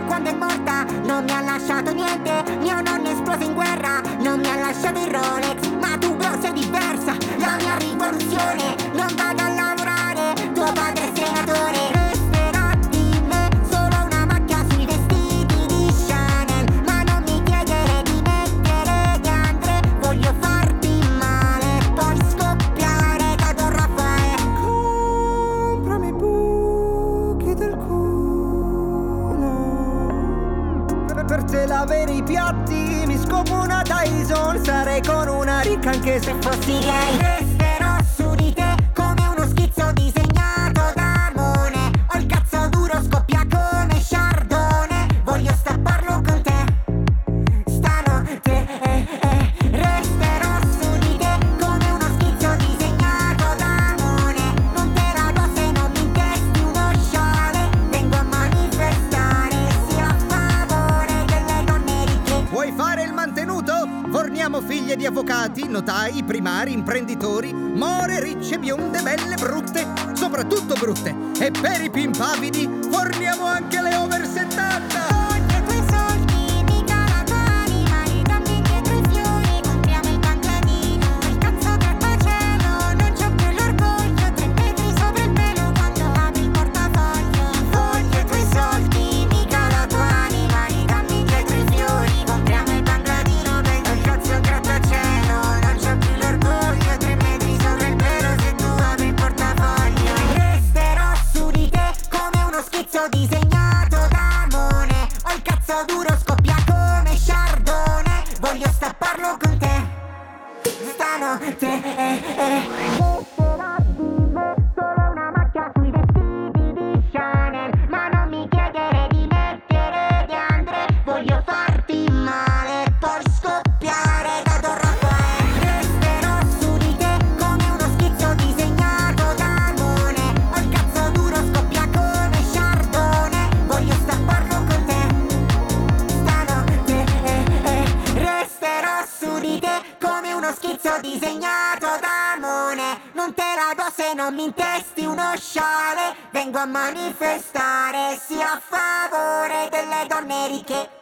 quando è morta non mi ha lasciato niente. Mio nonno è esploso in guerra, non mi ha lasciato il Rolex. Ma tu bro sei diversa, la mia rivoluzione. Non vado a lavorare, tuo padre è senatore. Resterà di me solo una macchia sui vestiti di Chanel. Ma non mi chiedere di mettere De André. Voglio farti male, poi scoppiare da Don Raffaele. Comprami buchi del culo. Per te lavare i piatti mi scopo una Dyson. Sarei con una ricca anche se Fossi gay, resterò su di te come uno schizzo disegnato da Monet. Ho il cazzo duro, scoppia come Chardonnay. Voglio stapparlo con te stanotte. Resterò su di te come uno schizzo disegnato da Monet. Non te la do se non mi intesti uno sciale. Vengo a manifestare sia a favore delle donne ricche. Vuoi fare il mantenuto? Forniamo figlie di avvocati, notai, primari, imprenditori, more, ricce, bionde, belle, brutte, soprattutto brutte. E per i pimpavidi forniamo anche le over 70. Voglio i tuoi soldi, mica la tua anima. Ridammi indietro i fiori, compriamo il bangladino. Il cazzo grattacielo, non c'ho più l'orgoglio. 3 metri sopra il pelo quando apri il portafoglio. Voglio i tuoi soldi, mica la tua anima. Ridammi indietro i fiori, compriamo il bangladino. Prendo il cazzo grattacielo, non c'ho più l'orgoglio. 3 metri sopra il pelo se tu apri il portafoglio. Resterò su di te come uno schizzo disegnato da Monet. Ho il cazzo duro, scoppia come Chardonnay. Voglio stapparlo con te stanotte. Resterà di me solo una macchia sui vestiti di Chanel. Ma non mi chiedere di mettere De André. Voglio farti male, poi scoppiare da Don Raffaele. Resterò su di te come uno schizzo disegnato da Monet. Ho il cazzo duro, scoppia come Chardonnay. Voglio stapparlo con te stanotte. Resterò su di te come uno schizzo disegnato da Monet. Non te la do se non mi intesti uno sciale. Vengo a manifestare sia a favore delle donne ricche.